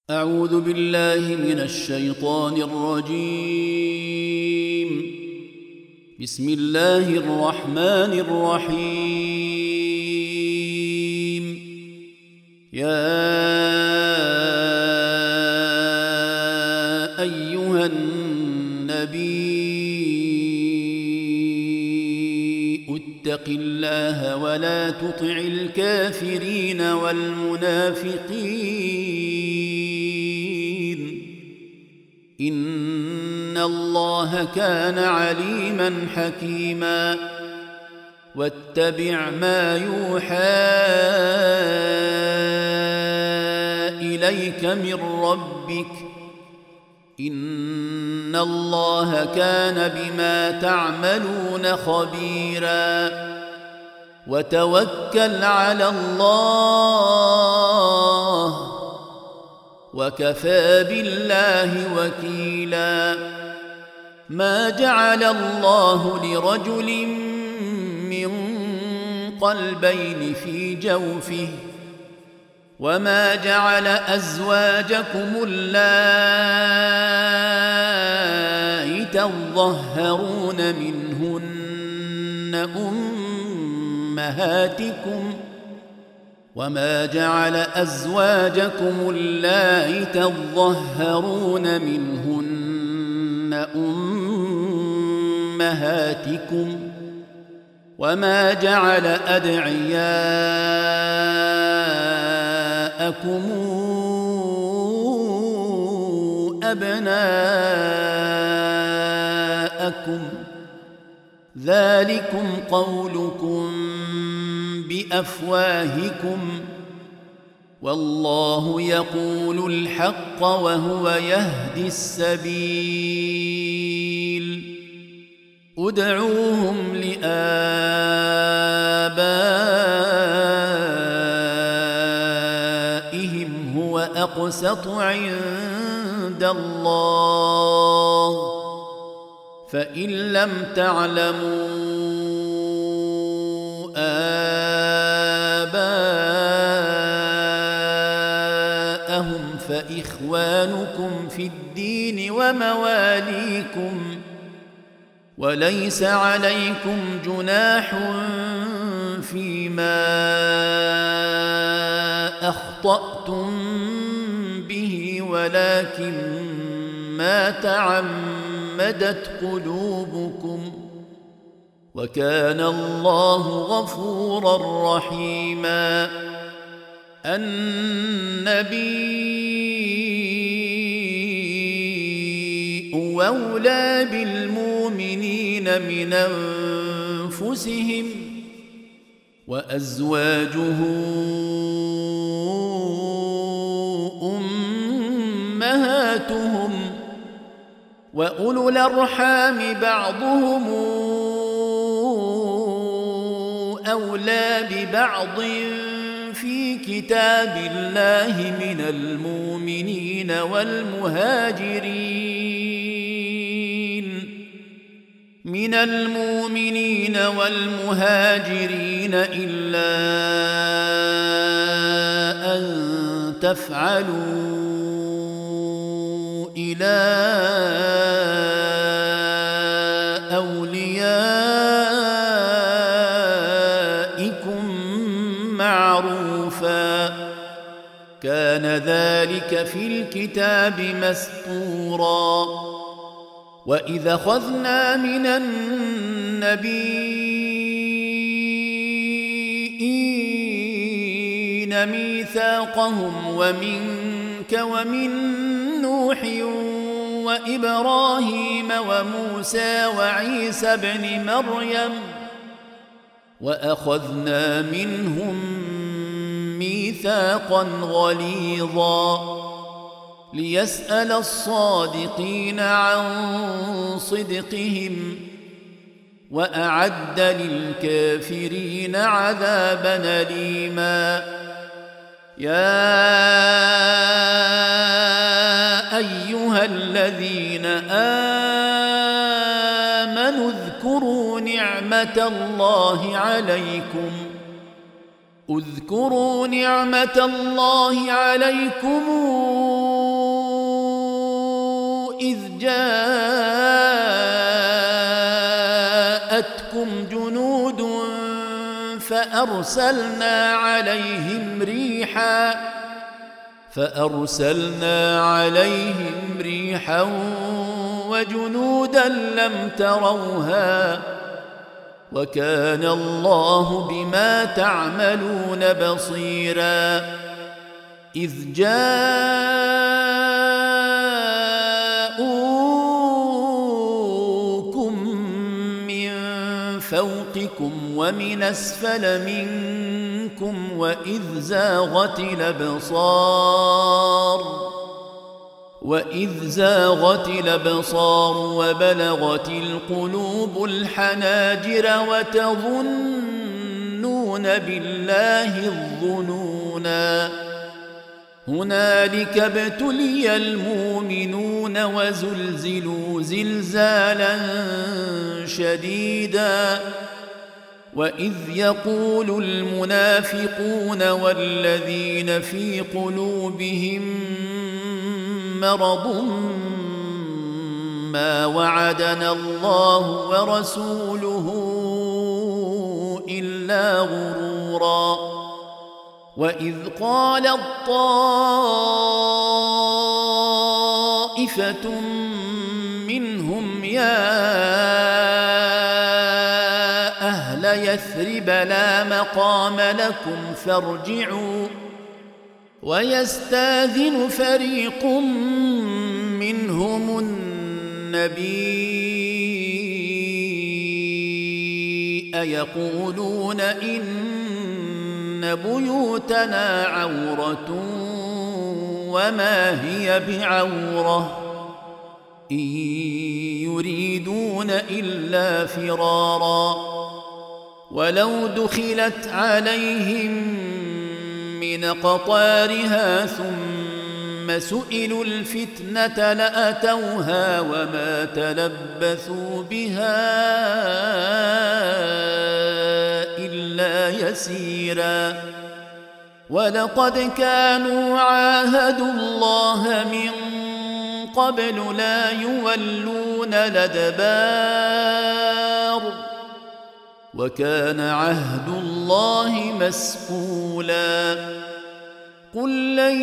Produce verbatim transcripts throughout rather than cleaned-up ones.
أعوذ بالله من الشيطان الرجيم. بسم الله الرحمن الرحيم. يا أيها النبي اتق الله ولا تطع الكافرين والمنافقين إن الله كان عليما حكيما. واتبع ما يوحى إليك من ربك إن الله كان بما تعملون خبيرا. وتوكل على الله وكفى بالله وكيلا. ما جعل الله لرجل من قلبين في جوفه وما جعل أزواجكم اللائي تظهرون منهن أمهاتكم وما جعل أزواجكم اللائي تظهرون منهن أمهاتكم وما جعل أدعياءكم أبناءكم ذلكم قولكم بأفواهكم والله يقول الحق وهو يهدي السبيل. ادعوهم لآبائهم هو أقسط عند الله فإن لم تعلموا آباءهم فإخوانكم في الدين ومواليكم وليس عليكم جناح فيما أخطأتم به ولكن ما تعمدت قلوبكم وكان الله غفورا رحيما. النبي أولى بالمؤمنين من أنفسهم وأزواجه أمهاتهم وأولو الأرحام بعضهم أولى ببعض في كتاب الله من المؤمنين والمهاجرين من المؤمنين والمهاجرين إلا أن تفعلوا إلى أوليائكم معروفا كان ذلك في الكتاب مسطورا. وإذا أخذنا من النبيين ميثاقهم ومنك ومن نوح وإبراهيم وموسى وعيسى ابن مريم وأخذنا منهم ميثاقا غليظا ليسأل الصادقين عن صدقهم وأعد للكافرين عذابا أليما. يا أيها الذين آمنوا اذكروا نعمة الله عليكم اذكروا نعمة الله عليكم إذ جاءتكم جنود فأرسلنا عليهم ريحا فأرسلنا عليهم ريحا وجنودا لم تروها وكان الله بما تعملون بصيرا إذ جاءوكم من فوقكم ومن أسفل منكم وإذ زاغت الأبصار وإذ زاغت الأبصار وبلغت القلوب الحناجر وتظنون بالله الظنونا هنالك ابتلي المؤمنون وزلزلوا زلزالا شديدا وإذ يقول المنافقون والذين في قلوبهم مرض ما وعدنا الله ورسوله إلا غرورا وإذ قالت طائفة منهم يا أهل يثرب لا مقام لكم فارجعوا ويستاذن فريق منهم النبي أيقولون إن بيوتنا عورة وما هي بعورة إن يريدون إلا فرارا ولو دخلت عليهم من قطارها ثم سئلوا الفتنة لأتوها وما تلبثوا بها إلا يسيرا ولقد كانوا عاهدوا الله من قبل لا يولون الأدبار وكان عهد الله مسئولا قل لن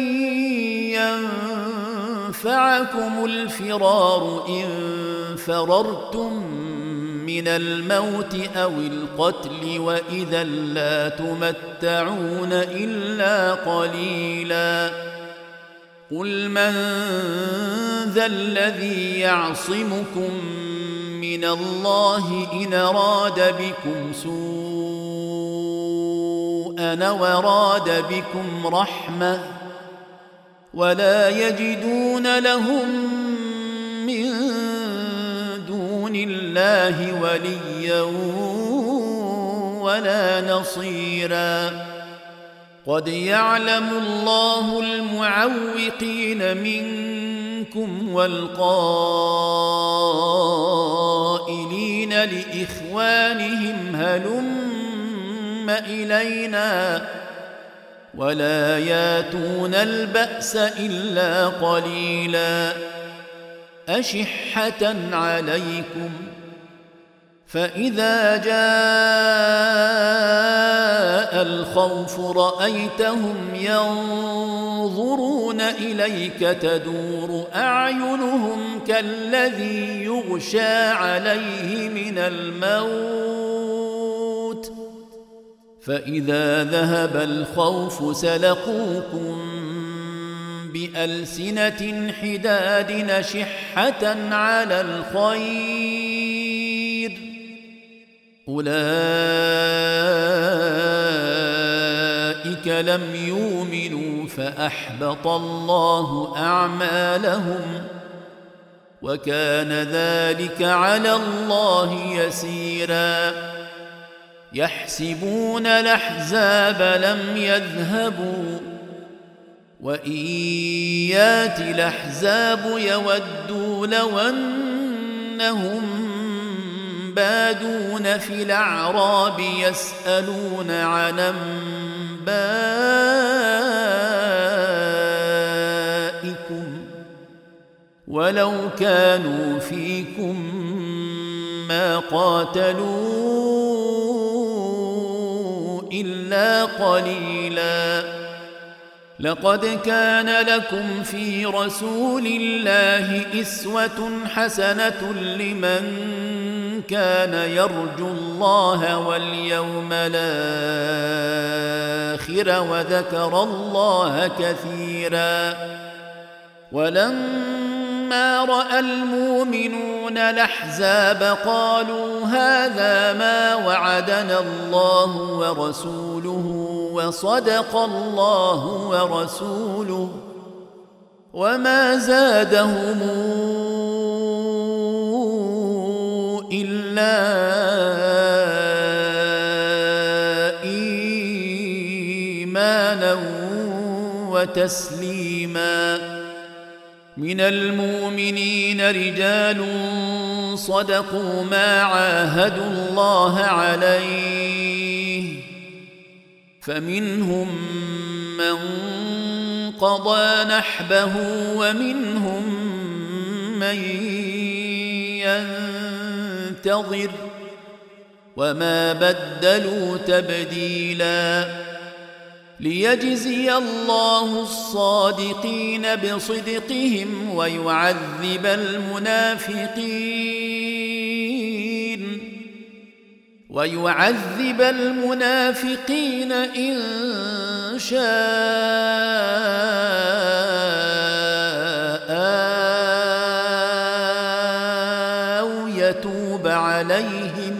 ينفعكم الفرار إن فررتم من الموت أو القتل وإذا لا تمتعون إلا قليلا قل من ذا الذي يعصمكم من الله إن أراد بكم سوءا وراد بكم رحمة ولا يجدون لهم من دون الله وليا ولا نصيرا قد يعلم الله المعوقين منكم والقائلين لإخوانهم هلم إلينا ولا ياتون البأس إلا قليلا أشحة عليكم فإذا جاء الخوف رأيتهم ينظرون إليك تدور أعينهم كالذي يغشى عليه من الموت فإذا ذهب الخوف سلقوكم بألسنة حداد نشحة على الخير أولئك لم يؤمنوا فأحبط الله أعمالهم وكان ذلك على الله يسيرا يحسبون الأحزاب لم يذهبوا وإن يأتي الأحزاب يودوا لو أنهم بادون في الأعراب يسألون عن أنبائكم ولو كانوا فيكم ما قاتلوا إلا قليلا لقد كان لكم في رسول الله أسوة حسنة لمن كان يرجو الله واليوم الآخر وذكر الله كثيرا ولما رأى المؤمنون الأحزاب قالوا هذا ما وعدنا الله ورسوله وصدق الله ورسوله وما زادهم إلا إيمانا وتسليما من المؤمنين رجال صدقوا ما عاهدوا الله عليه فمنهم من قضى نحبه ومنهم من ينتظر وما بدلوا تبديلا ليجزي الله الصادقين بصدقهم ويعذب المنافقين ويعذب المنافقين إن شاء أو يتوب عليهم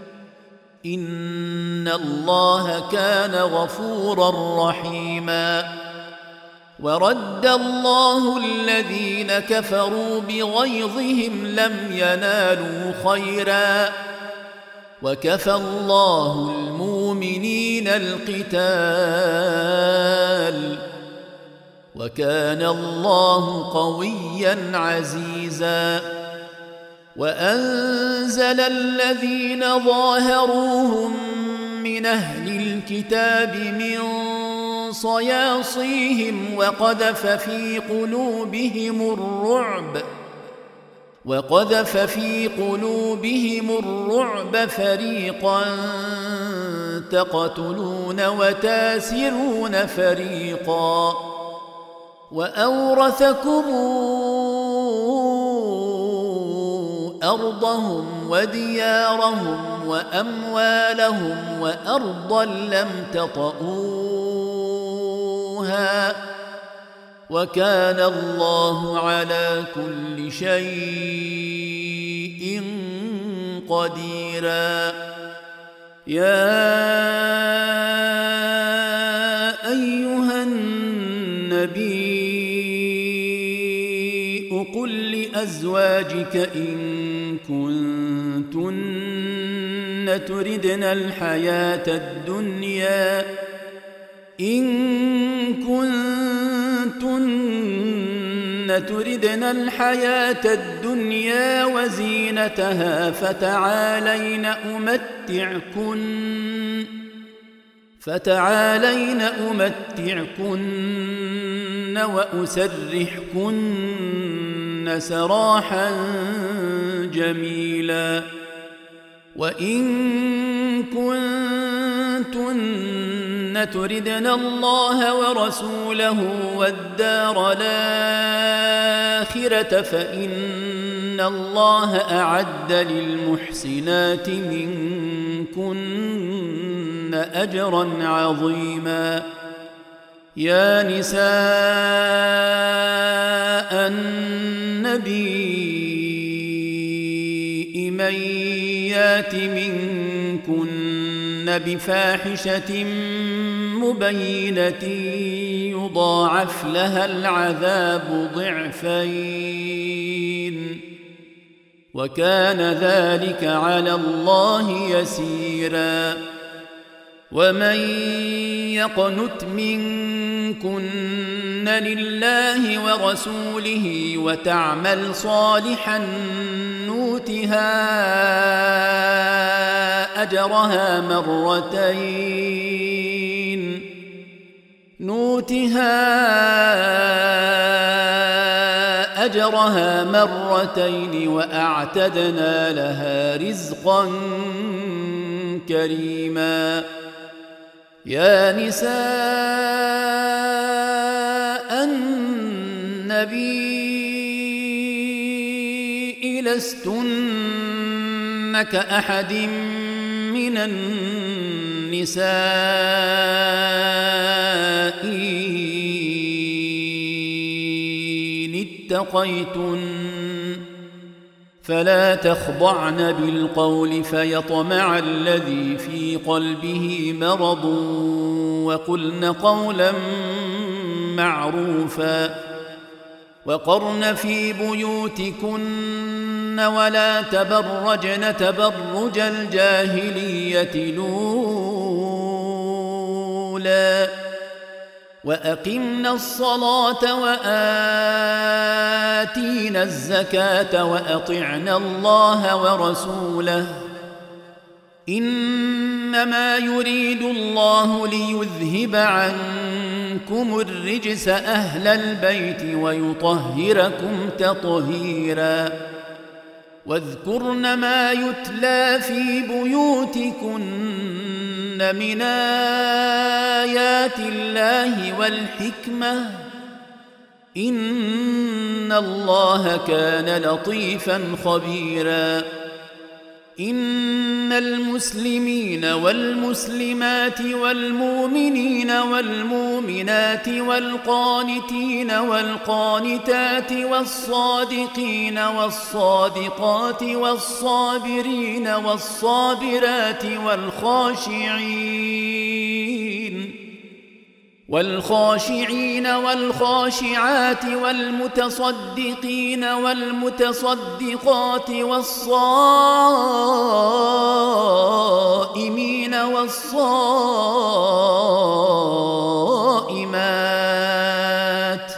إن الله كان غفورا رحيما ورد الله الذين كفروا بغيظهم لم ينالوا خيرا وكفى الله المؤمنين القتال وكان الله قويا عزيزا وأنزل الذين ظاهروهم من أهل الكتاب من صياصيهم وقذف في قلوبهم الرعب وقذف في قلوبهم الرعب فريقا تقتلون وتاسرون فريقا وأورثكم أرضهم وديارهم وأموالهم وأرضا لم تطئوها وكان الله على كل شيء قديرا يا أيها النبي قل لأزواجك إن كنتن تردن الحياة الدنيا إن كنتن تردن الحياة الدنيا وزينتها فتعالين أمتعكن فتعالين أمتعكن وأسرحكن سراحا جميلا وإن كنتن تردن الله ورسوله والدار الآخرة فإن الله أعد للمحسنات منكن أجرا عظيما يا نساء النبي من يات منكن بفاحشة مبينة يضاعف لها العذاب ضعفين وكان ذلك على الله يسيرا ومن يقنت منكن لله ورسوله وتعمل صالحا نؤتها أجرها مرتين نؤتها أجرها مرتين وأعتدنا لها رزقا كريما يا نساء النبي لستن كأحد من النساء إن اتقيتن فلا تخضعن بالقول فيطمع الذي في قلبه مرض وقلن قولا معروفا وقرن في بيوتكن ولا تبرجن تبرج الجاهلية الأولى وأقمنا الصلاة وآتينا الزكاة وأطعنا الله ورسوله إنما يريد الله ليذهب عنكم الرجس أهل البيت ويطهركم تطهيرا واذكرن ما يتلى في بيوتكن من آيات الله والحكمة إن الله كان لطيفا خبيرا إن المسلمين والمسلمات والمؤمنين والمؤمنات والقانتين والقانتات والصادقين والصادقات والصابرين والصابرات والخاشعين والخاشعين والخاشعات والمتصدقين والمتصدقات والصائمين والصائمات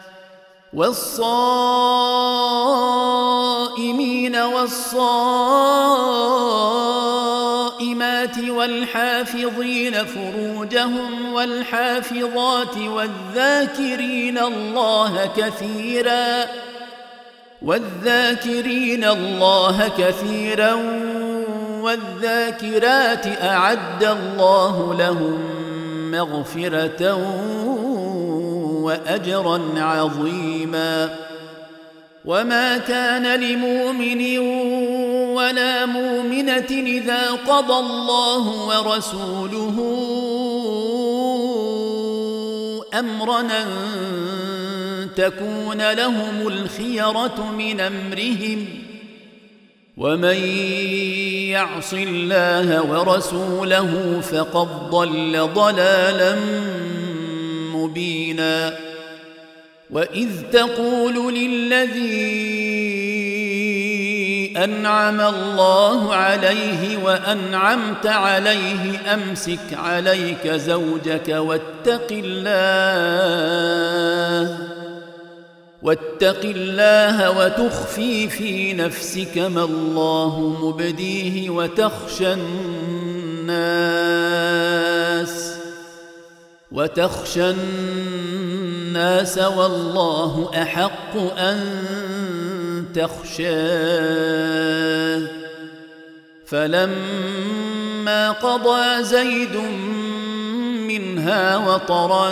والصائمين والصائمات والحافظين فروجهم والحافظات والذاكرين الله كثيرا والذاكرين الله كثيرا والذاكرات أعد الله لهم مغفرة وأجرا عظيما وما كان لمؤمن ولا مؤمنة إذا قضى الله ورسوله أمرا أن تكون لهم الخيرة من أمرهم ومن يعص الله ورسوله فقد ضل ضلالا مبينا وإذ تقول للذي أنعم الله عليه وأنعمت عليه أمسك عليك زوجك واتق الله واتق الله وتخفي في نفسك ما الله مبديه وتخشى الناس وتخشى الناس والله أحق أن تخشاه فلما قضى زيد منها وطرا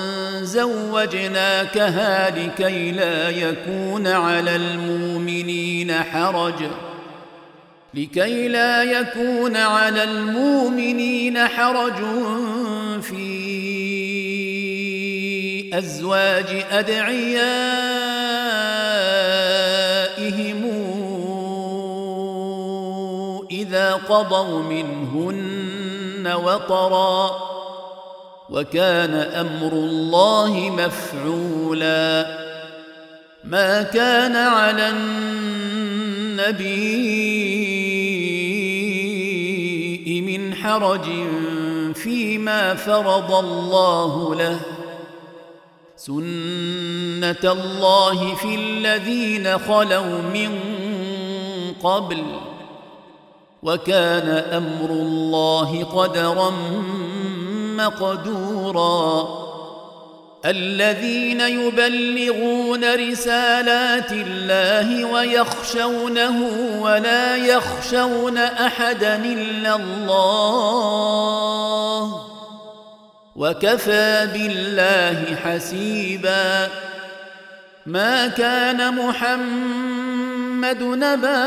زوجناكها لكي لا يكون على المؤمنين حرج لكي لا يكون على المؤمنين حرج في أزواج أدعيائهم إذا قضوا منهن وطرا وكان أمر الله مفعولا ما كان على النبي من حرج فيما فرض الله له سنة الله في الذين خلوا من قبل وكان أمر الله قدرا مقدورا الذين يبلغون رسالات الله ويخشونه ولا يخشون أحدا إلا الله وكفى بالله حسيبا. ما كان محمد نبا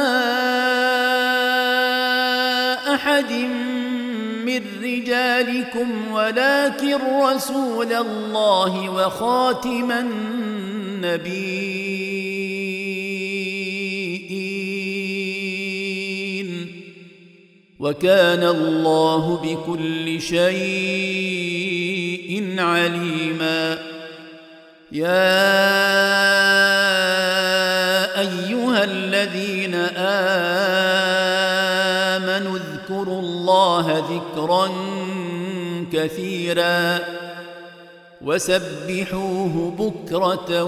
أحد من رجالكم ولكن رسول الله وخاتم النبيين وكان الله بكل شيء عليما. يا أيها الذين آمنوا اذكروا الله ذكرا كثيرا وسبحوه بكرة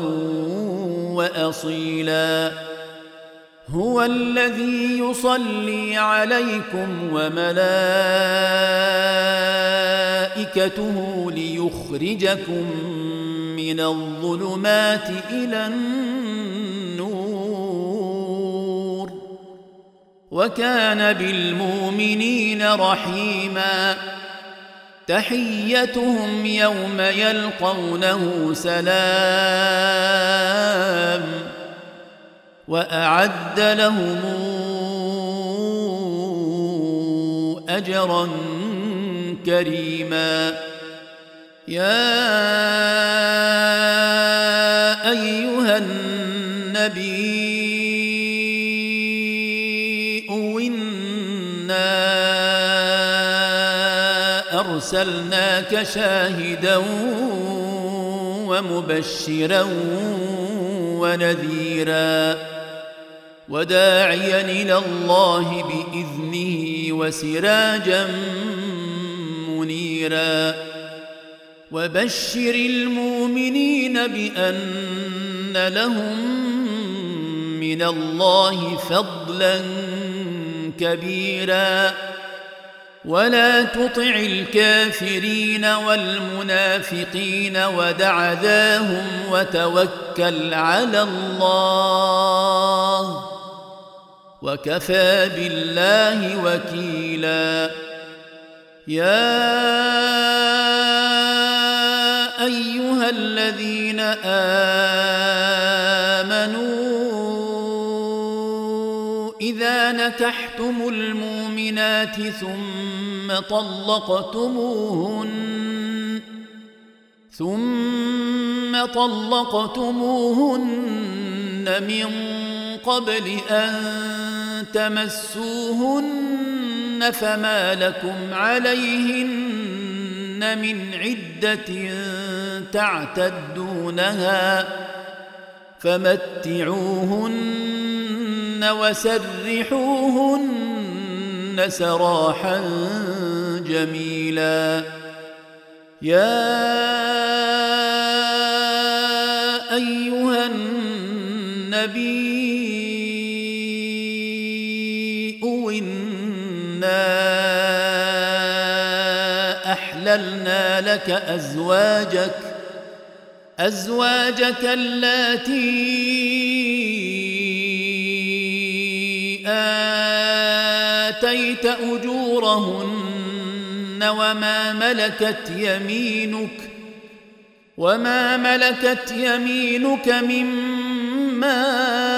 وأصيلا. هو الذي يصلي عليكم وملائكته ليخرجكم من الظلمات إلى النور وكان بالمؤمنين رحيما. تحيتهم يوم يلقونه سلام وأعد لهم أجرا كريما. يا أيها النبي إنا أرسلناك شاهدا ومبشرا ونذيرا وداعيا إلى الله بإذنه وسراجا منيرا. وبشر المؤمنين بأن لهم من الله فضلا كبيرا ولا تطع الكافرين والمنافقين ودع ذاهم وتوكل على الله وكفى بالله وكيلا. يا أيها الذين آمنوا إذا نكحتم المؤمنات ثم طلقتموهن ثم طلقتموهن من قبل أن تمسوهن فما لكم عليهن من عدة تعتدونها فمتعوهن وسرحوهن سراحا جميلا. يا أيها النبي إنا أحللنا لك أزواجك أزواجك اللاتي آتيت أجورهن وما ملكت يمينك وما ملكت يمينك مما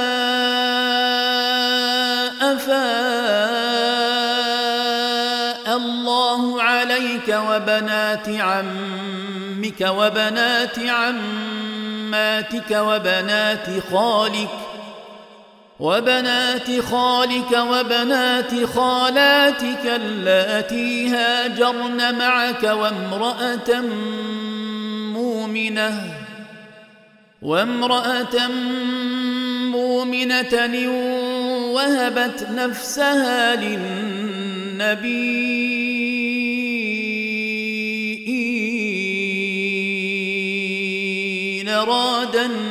أفاء الله عليك وبنات عمك وبنات عماتك وبنات خالك وبنات خالك وبنات خالاتك اللاتي هاجرن معك وامرأة مؤمنة وامرأة مؤمنة وهبت نفسها للنبي إن أراد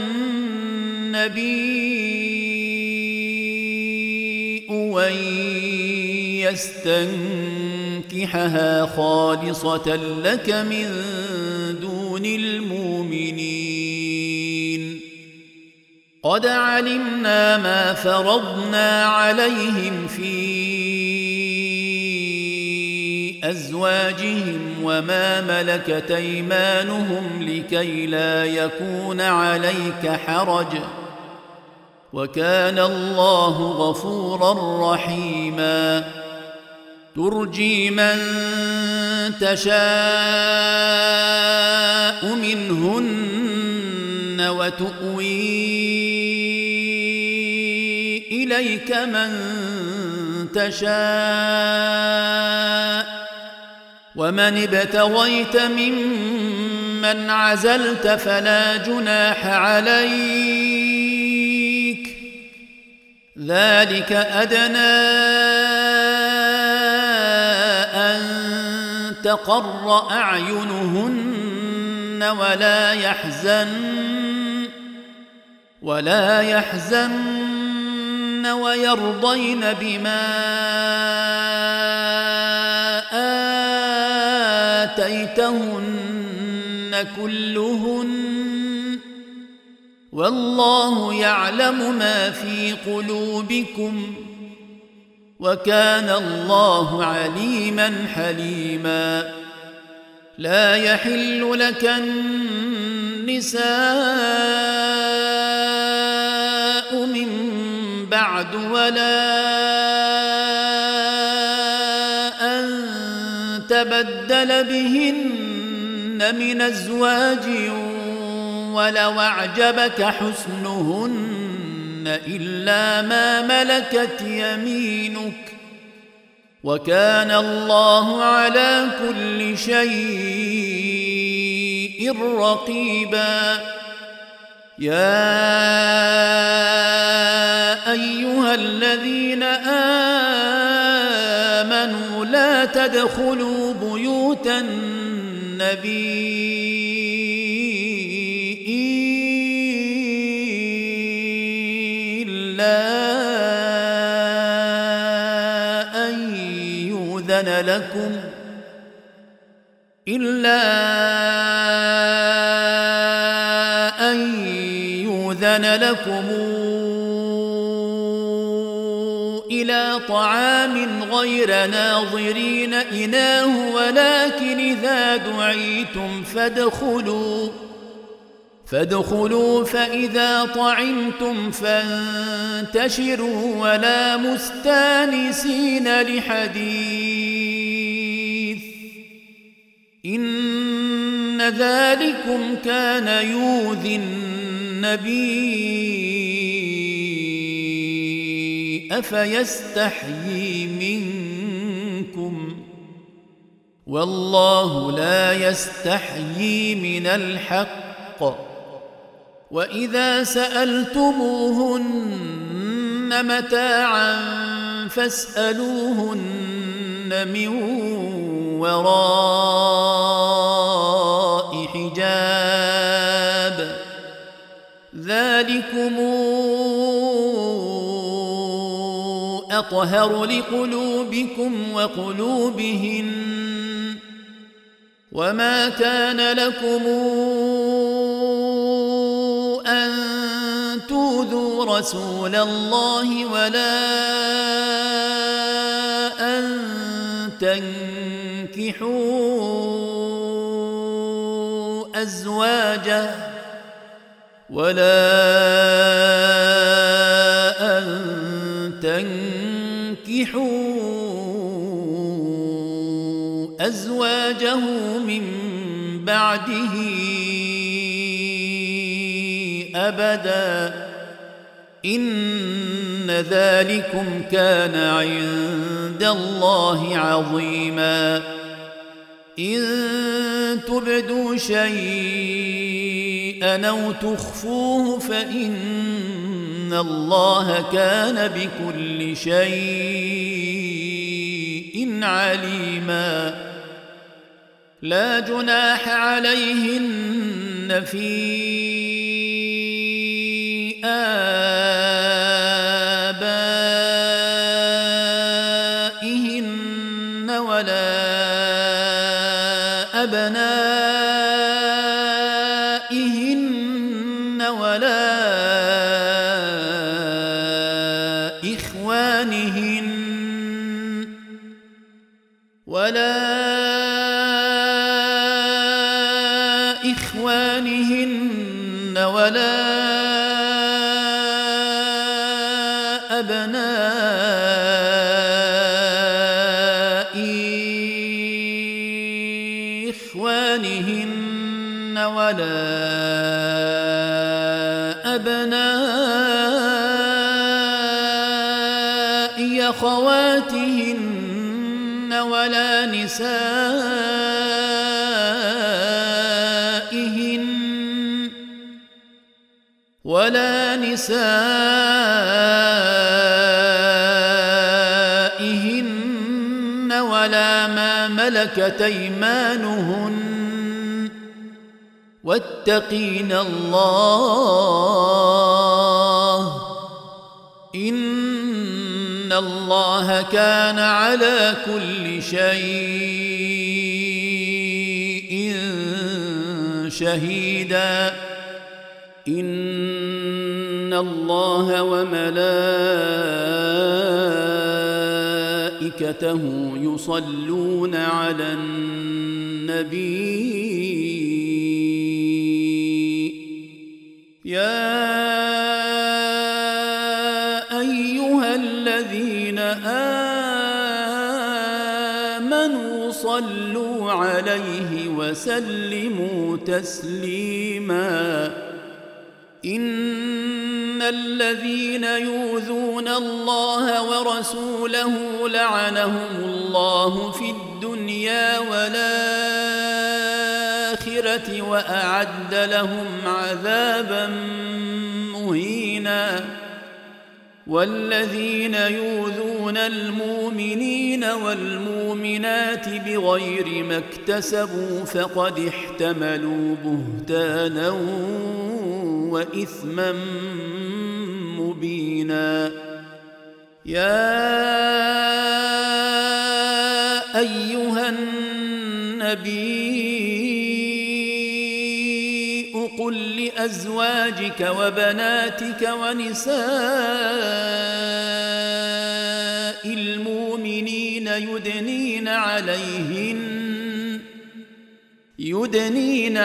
النبي أن يستنكحها خالصة لك من دون المؤمنين. قد علمنا ما فرضنا عليهم في أزواجهم وما ملكت أيمانهم لكي لا يكون عليك حرج وكان الله غفورا رحيما ترجي من تشاء منهن وتؤوي إليك من تشاء ومن ابتغيت ممن عزلت فلا جناح عليك ذلك أدنى أن تقر أعينهن ولا يحزن ولا يحزن ويرضين بما آتيتهن كلهن والله يعلم ما في قلوبكم وكان الله عليما حليما لا يحل لك النساء من بعد ولا أن تبدل بهن من أزواج ولو أعجبك حسنهن إلا ما ملكت يمينك وكان الله على كل شيء رقيبا يا أيها الذين آمنوا لا تدخلوا بيوت النبي لكم إلا أن يؤذن لكم إلى طعام غير ناظرين إناه ولكن إذا دعيتم فادخلوا فادخلوا فإذا طعمتم فانتشروا ولا مستانسين لحديث إن ذلكم كان يؤذي النبي أفيستحيي منكم والله لا يستحيي من الحق وإذا سألتموهن متاعا فاسألوهن من وراء حجاب ذلكم أطهر لقلوبكم وقلوبهن وما كان لكم أن تؤذوا رسول الله ولا أن تنكحوا أزواجه ولا أن تنكحوا أزواجه من بعده أبدا إن ذلكم كان عند الله عظيما إن تبدوا شيئا أو تخفوه فإن الله كان بكل شيء عليما لا جناح عليهن في آبائهن ولا أبنائهن ولا إخوانهن ولا إخوانهن ولا أبناء إخوانهن ولا أبناء أخواتهن ولا نسائهن ولا نسائهن ولا ما ملكت أيمانهن واتقين الله إن الله كان على كل شيء شهيدا إن الله وملائكته يصلون على النبي يا أيها الذين آمنوا صلوا عليه وسلموا تسليما إن الذين يؤذون الله ورسوله لعنهم الله في الدنيا والآخرة وأعد لهم عذابا مهينا والذين يؤذون المؤمنين والمؤمنات بغير ما اكتسبوا فقد احتملوا بهتانا وإثما مبينا يا أيها النبي قل لأزواجك وبناتك ونساء المؤمنين يدنين عليهن يدنين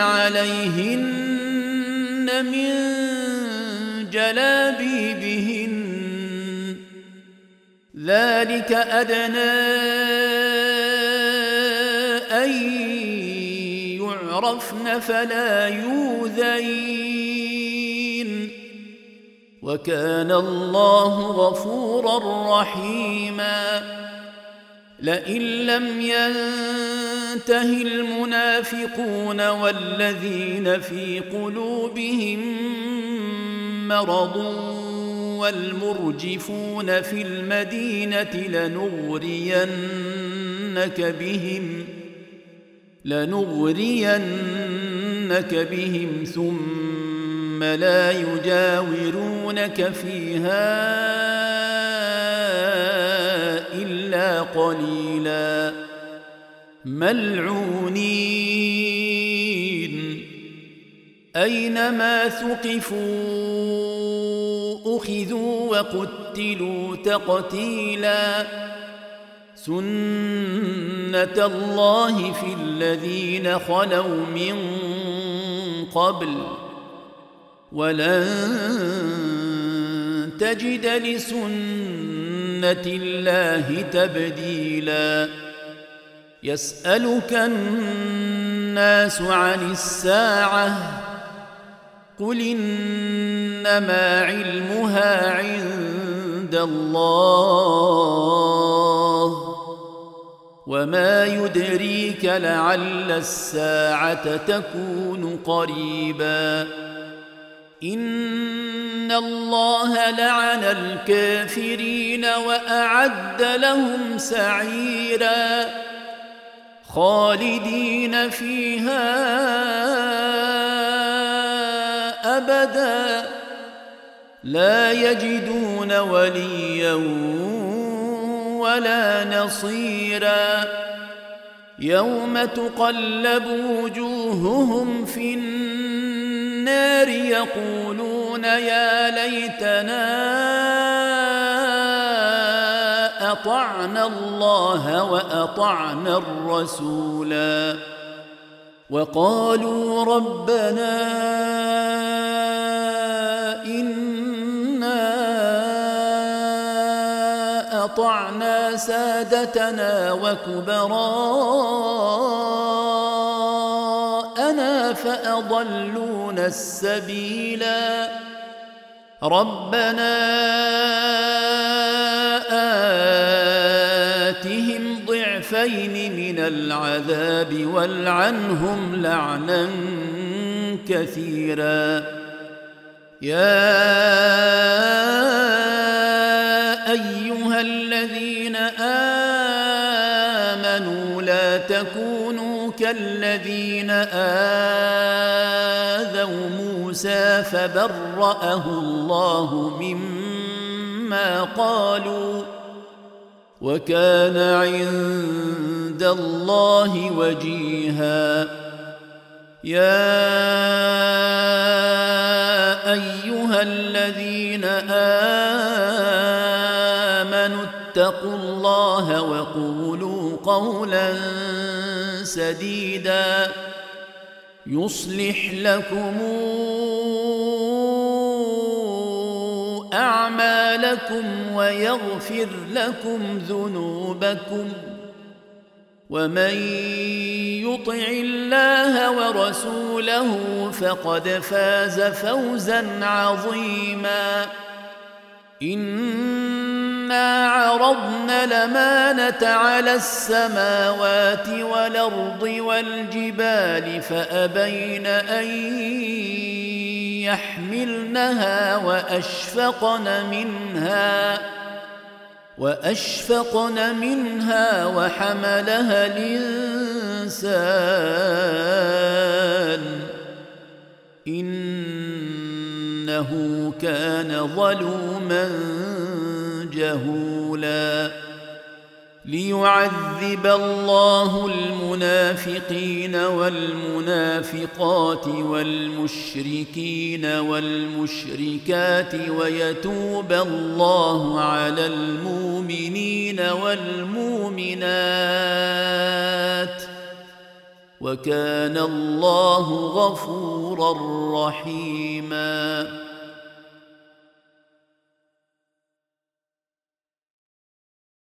عليهن من جلابيبهن ذلك أدنى أن يعرفن فلا يؤذين وكان الله غفورا رحيما لئن لم ينته المنافقون والذين في قلوبهم مرض والمرجفون في المدينة لنغرينك بهم لنغرينك بهم ثم لا يجاورونك فيها إلا قليلا ملعونين أينما ثقفوا أخذوا وقتلوا تقتيلا سنة الله في الذين خلوا من قبل ولن تجد لسنة الله تبديلا يسألك الناس عن الساعة قل إنما علمها عند الله وما يدريك لعل الساعة تكون قريبا إن الله لعن الكافرين وأعد لهم سعيرا خالدين فيها أبدا لا يجدون وليا ولا نصيرا يوم تقلب وجوههم في النار يقولون يا ليتنا أطعنا الله وأطعنا الرسولا وقالوا ربنا إنا أطعنا سادتنا وكبراءنا فأضلونا السبيلا ربنا آتهم ضعفين من العذاب والعنهم لعنا كثيرا يا أيها الذين آمنوا لا تكونوا كالذين آذوا موسى فبرأه الله مما قالوا وكان عند الله وجيها يا أيها الذين آمنوا اتقوا الله وقولوا قولا سديدا يصلح لكم أعمالكم ويغفر لكم ذنوبكم ومن يطع الله ورسوله فقد فاز فوزا عظيما إنا عرضنا الأمانة على السماوات والأرض والجبال فأبين أن يحملنها وأشفقن منها وأشفقن منها وحملها الإنسان إنه كان ظلوما جهولا ليعذب الله المنافقين والمنافقات والمشركين والمشركات ويتوب الله على المؤمنين والمؤمنات وكان الله غفورا رحيما